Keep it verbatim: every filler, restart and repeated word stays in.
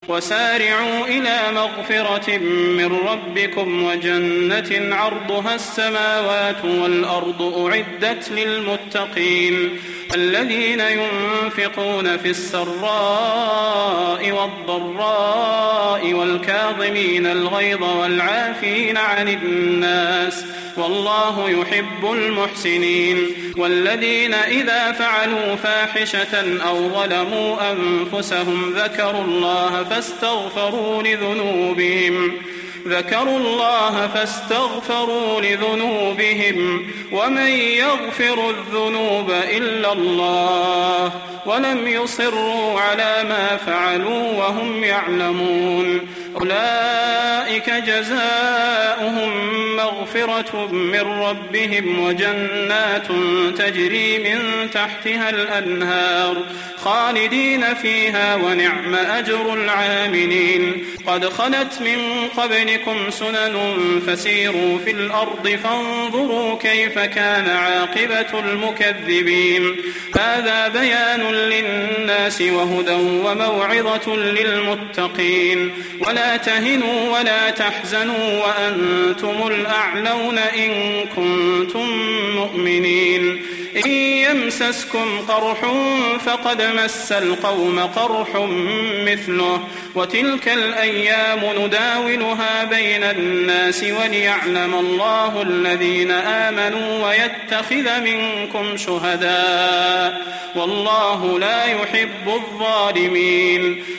وسارعوا إلى مغفرة من ربكم وجنة عرضها السماوات والأرض أعدت للمتقين الذين ينفقون في السراء والضراء والكاظمين الغيظ والعافين عن الناس والله يحب المحسنين والذين إذا فعلوا فاحشة أو ظلموا أنفسهم ذكروا الله فاستغفروا لذنوبهم ذكروا الله فاستغفروا لذنوبهم ومن يغفر الذنوب إلا الله ولم يصروا على ما فعلوا وهم يعلمون أولئك جزاؤهم مغفرة من ربهم وجنات تجري من تحتها الأنهار خالدين فيها ونعم أجر العاملين قد خلت من قبلكم سنن فسيروا في الأرض فانظروا كيف كان عاقبة المكذبين هذا بيان للناس وهدى وموعظة للمتقين ولا تهنوا ولا تحزنوا وأنتم الأعلون إن كنتم مؤمنين إن يمسسكم قرح فقد مس القوم قرح مثله وتلك الأيام نداولها بين الناس وليعلم الله الذين آمنوا ويتخذ منكم شهداء والله لا يحب الظالمين